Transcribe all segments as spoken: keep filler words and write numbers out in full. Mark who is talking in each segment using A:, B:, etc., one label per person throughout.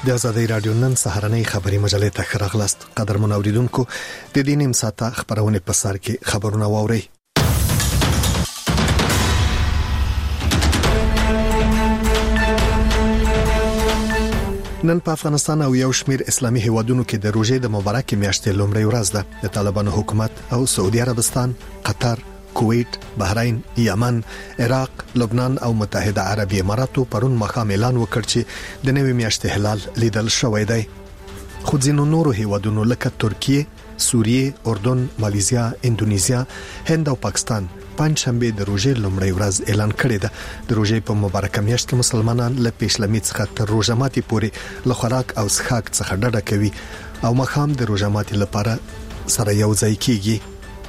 A: د آزادۍ رادیو نن سهارنۍ خبري مجلې ته خراغلاست. قدرمن اوریدونکو د دې نیم ساعته خبرونه په سر کې خبرونه واوري. نن په افغانستان او یو شمیر اسلامي هیوادونو کې د روژې د مبارکې میاشتې لومړۍ ورځ ده. د طالبانو حکومت او سعودي عربستان، قطر، کویت، بحرین، یمن، عراق، لبنان او متحده عربی اماراتو پرون مخام اعلان وکړ چې د نوې میاشتې هلال لیدل شوی دی. خو ځینو نورو هیوادونو لکه ترکیه، سوریه، اردن، مالیزیا، اندونیزیا، هند او پاکستان پنځشنبه د روژې لومړۍ ورځ اعلان کړی ده. د روژې په مبارکه میاشت کې مسلمانان له پیشلمي څخه تر روژه ماتي پورې له خوراک او څښاک څخه ډډه کوي او مخام د روژه ماتي لپاره سره یو ځای کیږي.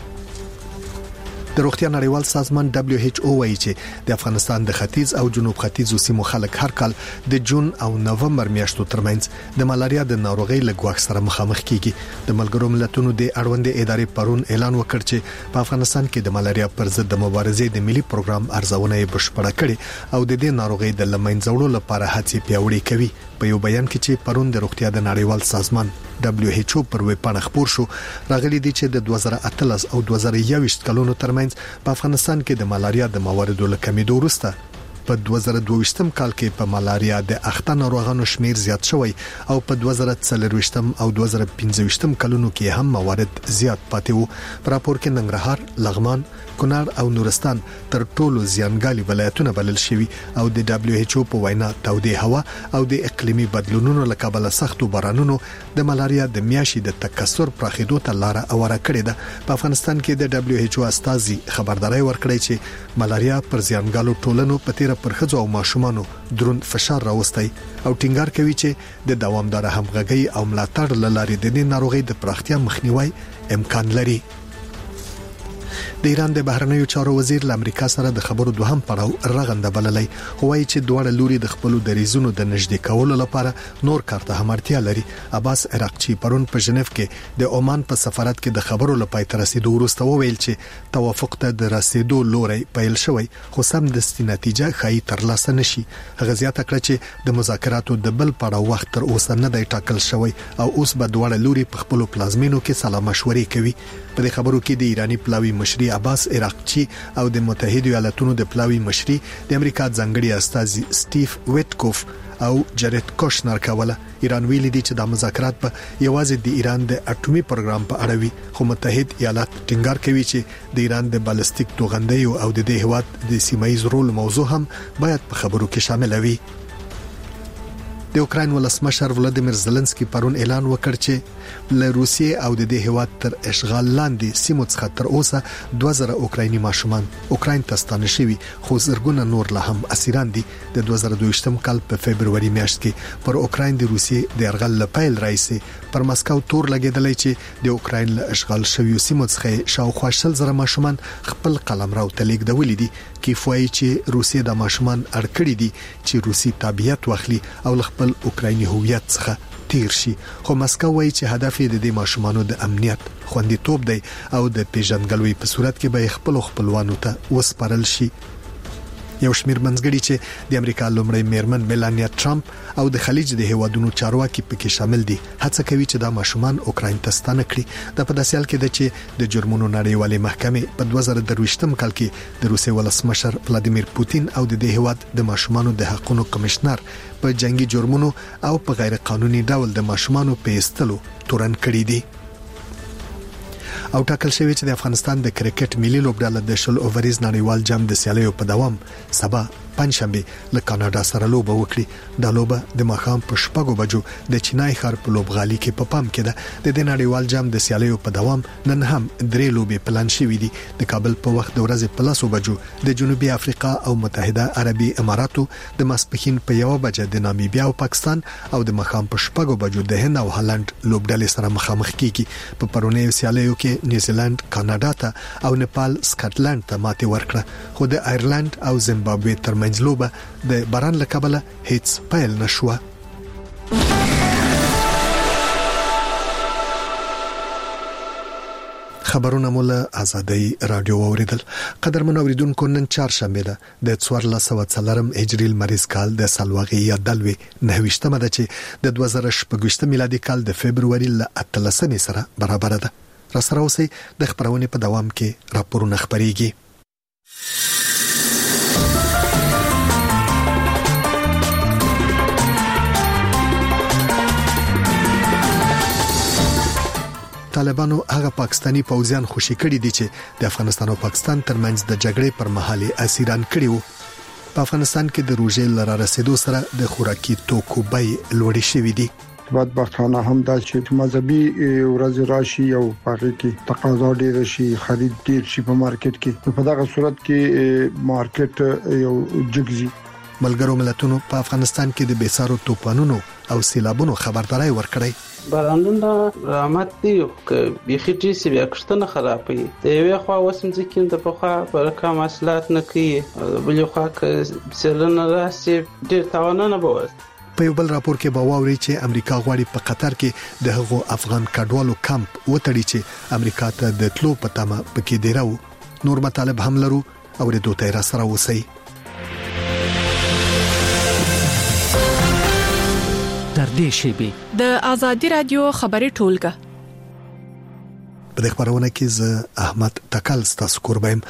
A: د روغتیا نړیوال سازمان دبليو ایچ او وايي چې د افغانستان د ختیځ او جنوب ختیځو سیمو خلک هر کال د جون او نوومبر میاشتو ترمنځ د ملاریا د ناروغۍ له ګواښ سره مخامخ کیږي. د ملګرو ملتونو د اړوند ادارې پرون اعلان وکړ چې په افغانستان کې د ملاریا پر ضد د مبارزې د ملي پروګرام ارزونه یې بشپړه کړې او د دې ناروغۍ د لمنځوړو لپاره هڅې پیاوړې کوي. په یو بیان کې چې پرون د روغتیا د نړیوال سازمان دبليو ایچ او پر ویب پاڼه خبر شو، راغلي دي چې د دوه زره اتلس او دوه زره یوویشت کلونو ترمنځ په افغانستان کې د ملاریا د مواردو له کمیدو وروسته په دوه زره دوه ویشتم کال کې په ملاریا د اخته ناروغانو شمیر زیات شوی او په دوه زره څلور ویشتم او دوه زره پنځه ویشتم کلونو کې هم موارد زیات پاتې وو. په راپور کې ننګرهار، لغمان، کونړ او نورستان تر ټولو زیانګالي ولایتونه بلل شوي او د دبليو ایچ او په وینا تودې هوا او د اقلیمي بدلونونو له کبله سختو بارانونو د ملاریا د میاشي د تکثر پراخېدو ته لار اوره کړې ده. په افغانستان کې د دبليو ایچ او استازي خبرداري ورکړی چې ملاریا پر زیانګالو ټولنو په تیر پر خځو او ماشومانو درون فشار راوستي او ټینګار کوي چې د دوامدار همغږي او ملاتړ لارې د دې ناروغي د پراختیا مخنیوي امکان لري. د ایران د بهرنیو چارو وزیر له امریکا سره د خبرو دوهم پړاو رغنده بللی، خو وايي چې دواړه لوري د خپل دریزونو د نږدې کولو لپاره نور کار ته هم اړتیا لري. عباس عراقچی پرون په ژنیف کې د عمان په سفارت کې د خبرو لپاره تر رسیدو وروسته وویل چې توافق ته د رسیدو لوري پیل شوی، خو سم دستي نتیجه خای ترلاسه نشي. هغه زیاته کړه چې د مذاکراتو د بل پړاو وخت تر اوسه نه دی ټاکل شوی او اوس به دواړه لوري په خپل پلازمینو کې سلا مشورې کوي. په دې خبرو کې د ایرانی پلاوی مشري عباس عراقچی او د متحده ایالاتونو د پلاوی مشري د امریکا ځانګړي استازي سټیف ویټکوف او جریټ کوشنر کوله. ایران ویلي دي چې د مذاکرات په یوازې د ایران د اټومي پروګرام په اړه وي، خو متحد ایالات ټینګار کوي چې د ایران د بالستیک توغندیو او د دې هواد د سیمایي رول موضوع هم باید په خبرو کې شامل وي. د اوکراین ولسمشر ولادیمیر زيلنسکي پرون اعلان وکړ چې له روسیې او د دې هیواد تر اشغال لاندې سیمو څخه تر اوسه دوه زره اوکرایني ماشومان اوکراین ته ستانه شوي، خو زرګونه نور لا هم اسیران دي. د دوه زره دوه ویشتم کال په فبرवरी میاشت کې پر اوکراین د روسیې د یرغل لپاره رئیس پر مسکو تور لګیدلی چې د اوکراین له اشغال شویو سیمو څخه شاوخوا شل زره ماشومان خپل قلمرو ته لیږدولي دي. کیفوي چې روسیې د ماشومان اړکړي دي چې روسي تابعیت واخلي او خپل اوکرایني هویت څخه تیر شي، خو مسکو وايي چې هدف یې د دې ماشومانو د امنیت خوندیتوب دی او د پیژنګلوي په صورت کې به خپل خپلوانو ته وسپارل شي. یو شمیر منځګړي چې د امریکا لومړی میرمن میلانیا ټرمپ او د خلیج د هیوادونو چارواکي پکې شامل دي، هڅه کوي چې دا ماشومان اوکراین ته ستانه کړي. د په داسې حال کې ده چې د جرمونو نړیوالې محکمې په دوه زره درویشتم کال کې د روسیې ولسمشر ولادیمیر پوتین او د دې هیواد د ماشومانو د حقوقو کمشنر په جنگي جرمونو او په غیر قانوني ډول د ماشومانو په استلو تورن کړي دي. او ټاکل شوی چې د افغانستان د کرکټ ملي لوبډله د شل اووریز نړیوال جام د سیالیو په دوام سبا پنځشنبه له کاناډا سره لوبه وکړي. د لوبه د ماښام په شپږو بجو د چینای ښار په لوبغالي کې په پام کې ده. د نړیوال جام د سیالیو په دوام نن هم درې لوبې پلان شوې دي. د کابل په وخت د ورځې په لسو بجو د جنوبي افریقا او متحده عربي اماراتو، د ماسپښین په یو بجه د نامیبیا او پاکستان او د ماښام په شپږو بجو د هند او هالند لوبډلې سره مخامخ کیږي. په پرونیو سیالیو کې نیوزیلند کاناډا ته او نیپال سکاټلند ته ماتې ورکړه، خو د آیرلند او زیمبابوې ترمنځ لوبه د باران له کبله هیڅ پیل نشوه. خبرونه مول آزادۍ رادیو اوریدل. قدرمن اوریدونکو نن چهارشنبه ده د څوارلس سوه څلورم هجري لمریز کال د سالوغي یا دلوي نهويشتمه ده چې د دوه زره شپږ میلادي کال د فبرवरी ل اتلسمې سره برابر ده. را سره اوسئ د خبرونې په دوام کې راپورونه خبريږي. طالبانو هغه پاکستانی پوځیان خوشي کړي دي چې د افغانستان او پاکستان ترمنځ د جګړې پر مهال اسیران کړي وو. په افغانستان کې د روزې لاره رسیدو سره د خوراکي توکو بیې لوړې شوې دي.
B: بدبختانه هم دا چې مذهبي ورځ راشي او پاره کې تقاضا ډیر شي، خرید ډیر شي په مارکیټ کې. په دغه صورت کې مارکیټ یو جګزي.
A: ملګرو ملتونو په افغانستان کې د بیسارو توپانونو او سیلابونو خبرداري ورکړې.
C: بارانونه رحمت دی که بيخي سی بیا کښتنه خرابوي. د یوې خوا وسم ځکه د پخوا برکه مسلات نه کوي، بل خوا که سیلونه راسي ډیر تاوانونه به
A: په یو بل راپور کې باوري چې امریکا غواړي په قطر کې د هغو افغان کډوالو کمپ وتړي چې امریکا ته د تلو په تمه پکې دی راو. نور مطالب هم لرو او د دوه تیر سره وسی.
D: تر دې شی
E: د آزادي رادیو خبري ټولګه
A: په دغه خبرونه کې ز احمد تکل ستاسو قربایم.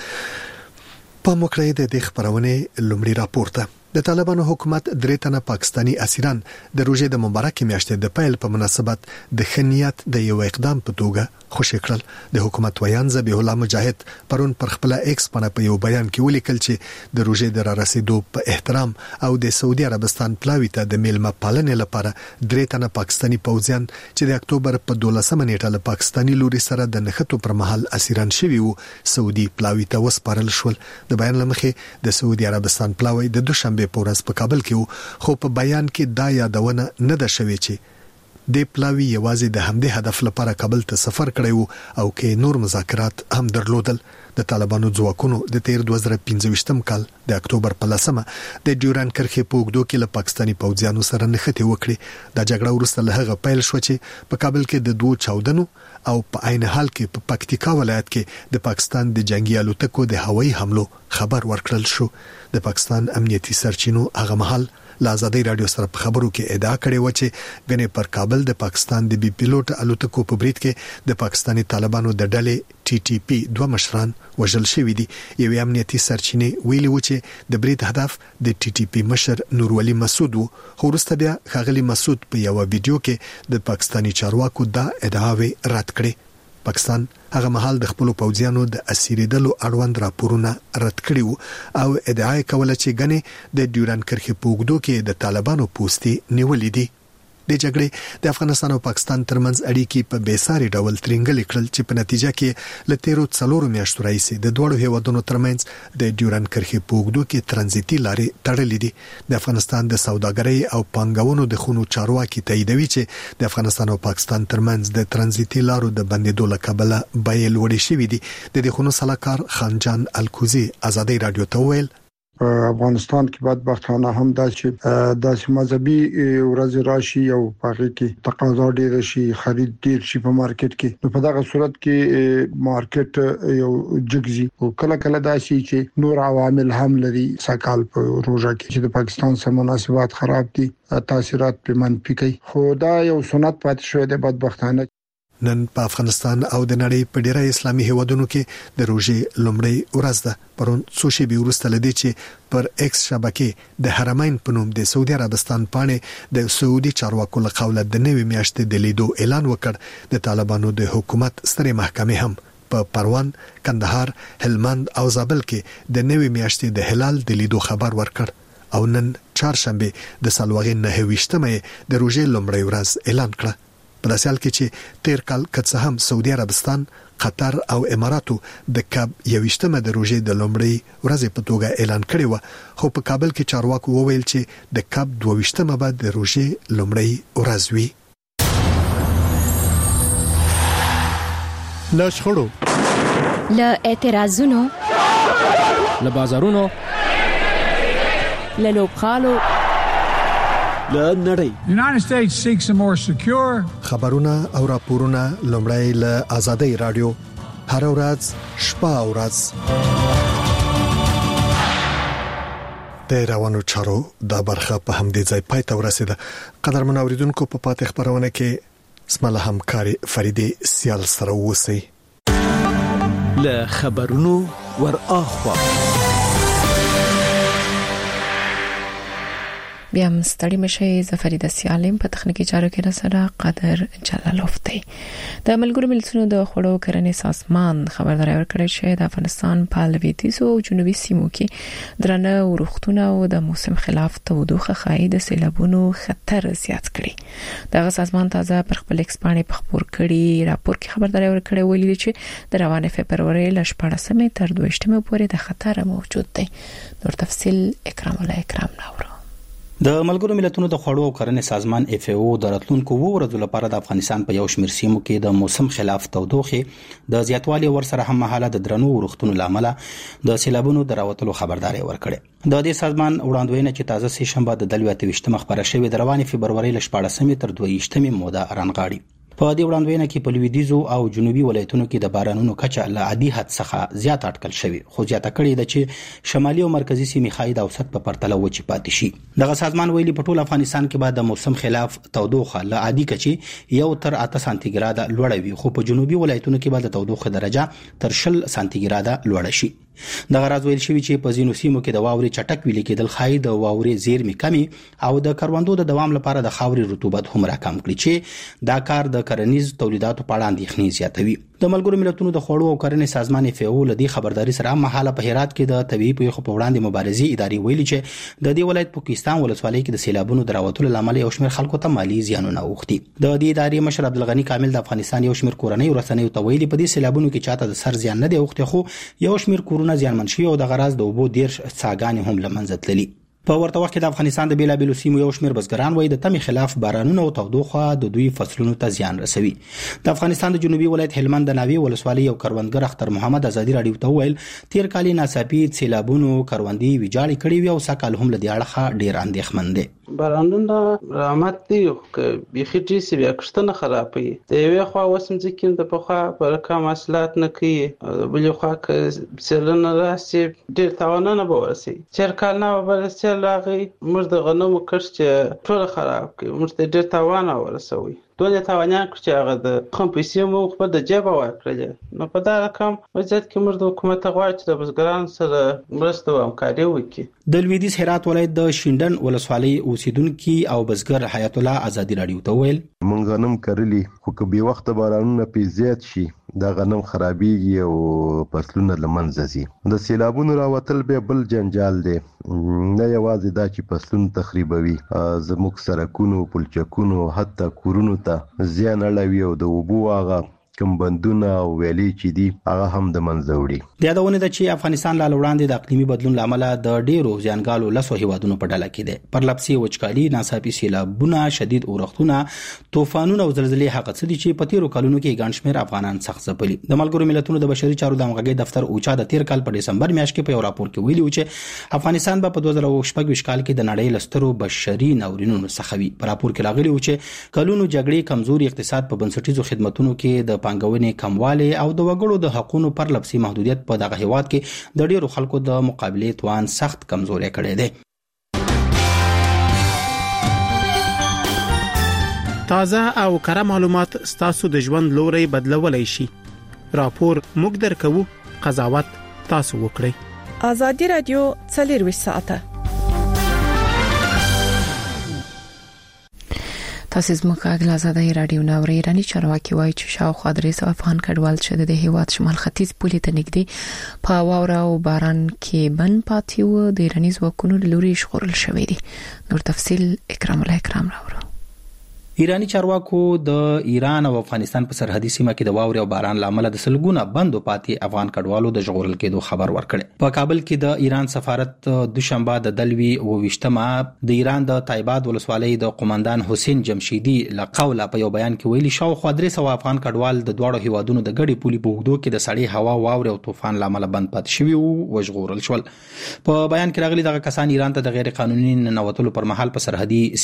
A: په مکرې د دې خبرونه لومړی راپور ته د طالبانو حکومت درې تنه پاکستانی اسیران د روزې د مبارکې میاشتې د پیل په مناسبت د خنیت د یو اقدام په توګه خوشی کړل. د حکومت ویان ذبیح الله مجاهد پرون پر خپل ایکس باندې په یو بیان کې ولیکل چې د روزې د را رسیدو په احترام او د سعودي عربستان پلاوی ته د میلمه پالنې لپاره درې تنه پاکستانی پوځیان چې د اکتوبر په دولسمه نیټه له پاکستانی لوري سره د نښتو پر مهال اسیران شوي وو سعودي پلاوی ته وسپارل شول. د بیان لمخې د سعودي عربستان پلاوی د دوشنبه په ورځ په کابل کې خو په بیان کې دا یادونه نه ده شوې چې د پلاوی یوازې د همدې هدف لپاره کابل ته سفر کړی وو او کې نور مذاکرات هم درلودل. د طالبانو ځواکونو د تیر دوه زره پنځه کال د اکتوبر په لسمه د ډیوران کرښې په اوږدو کې له پاکستانی پوځیانو سره نښتې وکړې. د جګړه وروسته له هغه پیل شو چې په کابل کې د دوه چاودنو او په عین حال کې په پکتیکا ولایت کې د پاکستان د جنگي الوتکو د هوایي حملو خبر ورکړل شو. د پاکستان امنیتي سرچینو هغه مهال له آزادۍ رادیو سره په خبرو کې ادعا کړې و چې غنې پر کابل د پاکستان د بي پيلوټ الوتکو په برید کې د پاکستانی طالبانو د ډلې ټي ټي پی دوه مشران وژل شوي دي. یو امنیتي سرچینې ویلي و چې د برید هدف د ټي ټي پی مشر نورولي مسعود وو. خو وروسته بیا خاغلی مسعود په یو ویډیو کې د پاکستانی چارواکو دا ادعاوې رد کړې. پاکستان هغه مهال د خپل پوځیانو د اسیریدلو اړوند راپورونه رد کړي وو او ادعا کوله چې غنې د ډیوران کرښې په اوږدو کې د طالبانو پوستي نیولې دي. د جګړې د افغانستان او پاکستان ترمنځ اړیکې په بیساري ډول ترنګل کړل چې په نتیجه کې ل تیرو څلورو میاشتو راځي د دوړو هیوادونو ترمنځ د ډیوران کرښې په اوږدو کې ترانزیتي لارې تړلې دي. د افغانستان د سوداګرۍ او پانګونو د خونو چارواکي تاییدوي چې د افغانستان او پاکستان ترمنځ د ترانزیتي لارو د بندیدو لکبله بیې لوړې شوې دي. د دې خونو سلاکار خانجان الکوزي آزادۍ رادیو ته ویل
B: افغانستان کې بدبختانه هم دا چې د مذهبي ورځ راشي او پاره کې تقاضا ډیر شي، خرید ډیر شي په مارکیټ کې. په دغه صورت کې مارکیټ یو جګزي او کله کله دا شي چې نور عوامل هم لري. سکهال په روزه کې چې د پاکستان سره مناسبات خراب دي، تاثیرات په منفي کوي. خو دا یو سنت پاتې شوی دی بدبختانه.
A: نن په افغانستان او د نړۍ په ډیری اسلامي هیوادونو کې د روزې لومړی ورځ ده. پرون څو شی به ورسته لدی چې پر ایکس شبکې د حرمین په نوم د سعودي عربستان پاڼې د سعودي چارواکو له قوله د نوې میاشتې د لیدو اعلان وکړ. د طالبانو د حکومت سترې محکمې هم په پروان، کندهار، هلمند او زابل کې د نوې میاشتې د هلال د لیدو خبر ورکړ او نن چهارشنبه د سالوغي نهويشتمه د روزې لومړی ورځ اعلان کړ. په داسې حال کې چې تیر کال کڅ هم سعودي عربستان، قطر او اماراتو د کاب یوشتمه د روزې د لومړی ورځې په توګه اعلان کړی و. خو په کابل کې چارواکو وویل چې د کاب دوه به د روزې لومړی ورځ وي.
D: له شخړو،
F: له اعتراضونو،
D: له بازارونو،
E: له لوبخالو،
D: له نړۍ.
G: The United States seeks a more secure
A: خبرونه او راپورونه لومړی له آزادۍ رادیو هر ورځ شپه او ورځ د روانو چارو د برخه په همدې ځای پای ته ورسیده. قدرمن اوریدونکو په پاتې خبرونه کې اسماله همکاري فریدي سیال سره وسی
D: له خبرونو ور اخوا
G: بیا مستړی مشه زفریده سیالم په تخنیکی چارو کې سره قدر جلالوف دی. د ملګرو ملتونو د خوړو کرنې سازمان خبرداري ورکړې چې د افغانستان په لویدیځ او جنوبي سیمو کې درنه ورښتونه او د موسم خلاف تودوخه خای د سیلابونو خطر زیات کړي. دغه سازمان تازه پر خپل ایکسپانې په خبر کړي راپور کې خبرداري ورکړې ویلي چې د روانه فبرवरी ل شپږمې تر دویشتمې پورې د خطر موجود دی. نور تفصیل اکرام الله اکرام ناوړو.
H: د ملګرو ملتونو د خوړو او کرنې سازمان اف ای او د راتلونکو ورځو لپاره د افغانستان په یو شمېر سیمو کې د موسم خلاف تودوخه د زیاتوالي ورسره هم مهاله د درنو ورښتونو لامل د سیلابونو د راوتلو خبرداري ورکړه. د دې سازمان وړاندوینه چې تازه سه شنبه د دلويته خبره شوې د رواني فبرवरी ل شپږمې تر دویشتمې موده رانغاړي. په دې وړاندوینه کې په لویدیځو او جنوبي ولایتونو کې د بارانونو کچه له عادي حد څخه زیات اټکل شوی، خو زیاته کړې ده چې شمالي او مرکزی سیمې خای د اوسط په پرتله وچی پاتې شي. دغه سازمان ویلي په ټول افغانستان کې بعد د موسم خلاف تودوخه له عادي کچې یو تر اته سانتي ګراده لوړه وي، خو په جنوبي ولایتونو کې بعد د تودوخه درجه تر شل سانتي ګراده لوړه شي. دغه راز ویل شوی چې په ځینو سیمو کې د واوري چټک ویل کېدل خای د واوري زیرمې کمی او د کروندو د دوام لپاره د خاوري رطوبت هم راکم کړي چې دا کار د کرنیز تولیداتو په اړه اندېښنې زیاتوي. د ملګرو ملتونو د خوړو او کرنې سازمان اف ای او لدی خبرداري سره مهاله په هرات کې د طبيعي پیښو په وړاندې مبارزې ادارې ویلي چې د دې ولایت پاکستان ولسوالۍ کې د سیلابونو دراوتلو لامل یو شمېر خلکو ته مالی زیانونه اوختي. د دې ادارې مشر عبدالغنی کامل د افغانستان یو شمېر کورنۍ ورسنۍ ته ویلي په دې سیلابونو کې چاته د سر زیان نه دی اوختي، خو یو شمېر کورونه زیانمن شوي او د غراز د اوبو ډیر څاګانې هم لمنځه تللي. په ورته وخت کې د افغانستان د بیلابیلو سیمو یو شمېر بزګران وایي د تمی خلاف بارانونه او تودوخه د دوی فصلونو ته زیان رسوي. د افغانستان د جنوبي ولایت هلمند د ناوی ولسوالۍ یو کروندګر اختر محمد ازادي راډیو ته ویل تیر کال ناڅاپي سیلابونو کروندې ویجاړې کړې وي او سکهال هم لدی اړخه ډیر اندېښمن دي.
C: بارانونه رحمت دی که بيخي ټیسي بیا کښتنه خرابوي. د یوې خوا وسم ځکه د پخوا پر کم اصلات نه کوي، بلې خوا که سیلونه راسي ډیر تاوانونه به ورسي. چیر کال نه به سیل راغی موږ د غنمو کښت چې ټول خراب کړي، موږ ته ډیر تاوان ورسوي. دونه تاوانیان چې هغه د خپل پیسې مو خپل د جیبه ورکړل. نو په دا رقم وضعیت کې موږ د حکومت غواړو چې د بزګرانو سره مرسته او همکاري وکړي.
H: د لویدیځ هرات ولایت د شینډن ولسوالۍ اوسیدونکو او بزګر حیات الله ازادي راډیو ته ویل
I: مونږ غنم کرلی خو که به وخت بارانونه په زیات شي دا غنم خرابېږي او فصلونه لمنځه ځي. د سیلابونو راوتل به بل جنجال دی، نه یوازې دا چې فصلونه تخریبوي، زموږ سرکونو پلچکونو حتی کورونو ته زیان اړوي او د اوبو هغه کوم بندونه او ویلې چې دي هغه هم د منځه وړي.
H: د یادونه ده چې افغانستان لا وړاندې د اقلیمي بدلون لامل د ډیرو زیانګالو لسو هیوادونو په ډله کې دي. پرلپسې وچکالي، ناڅاپي سیلابونه، شدید اورښتونه، طوفانونه او زلزلې هغه څه دي چې په تیرو کلونو کې ګڼ شمېر افغانان سخت ځپلي. د ملګرو ملتونو د بشري چارو د همغږۍ دفتر اوچا د تیر کال په دسمبر میاشت کې په یو راپور کې ویلي و چې افغانستان به په دوه زره شپږ کال کې د نړۍ لسترو بشري ناورینونو څخه وي. په راپور کې راغلي و چې کلونو جګړې، کمزوري اقتصاد، په بنسټیزو خدماتونو کې د پانګونې کموالی او د وګړو د حقوقو پر لپسي محدودیت په دغه هیواد کې د ډیرو خلکو د مقابله توان سخت کمزوري کړی دی.
J: تازه او کره معلومات ستاسو د ژوند لوري بدلولای شي. راپور موږ درکو، قضاوت تاسو وکړئ.
E: ازادي رادیو څلور ساعته
G: تاسو زموږ غږ آزادۍ رادیو ناوړي ایرانی چارواکي وایي چې شاوخوا درې سوه افغان کډوال چې د هیواد شمال ختیځ پولې ته نږدې په واوره او باران کې بند پاتې وو د ایرانی ځواکونو له لوري ژغورل شوی دي. نور تفصیل اکرام الله اکرام راوړو.
H: ایرانی چارواکو د ایران او افغانستان په سرحدي سیمه کې د واورې او باران لامل د سلګونه بندو پاتې افغان کډوالو د ژغورل کېدو خبر ورکړ. په کابل کې د ایران سفارت دوشنبه د دلوي او وشتمه د ایران د تایباد ولسوالۍ د قومندان حسین جمشیدی لقوله په یو بیان کې ویلي شاوخوا درې سوه افغان کډوال د دواړو هیوادونو د ګډي پولي په اوږدو کې د سړې هوا، واورې او طوفان لامل بند پاتې شوي او وژغورل شول. په بیان کې راغلي دغه کسان ایران ته د غیر قانوني ننوتلو پر مهال په سرحدي